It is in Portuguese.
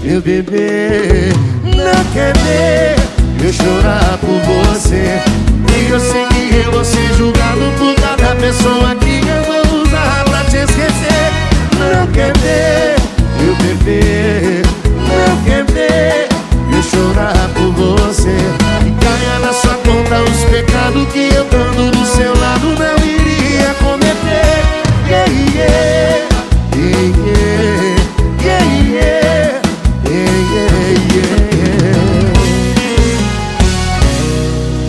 eu beber. Não quer ver eu chorar por você. E eu sei que eu vou ser julgado por cada pessoa que eu vou usar pra te esquecer. Não quer ver eu beber. Não quer ver eu chorar por você. E caia na sua conta os pecados que eu tô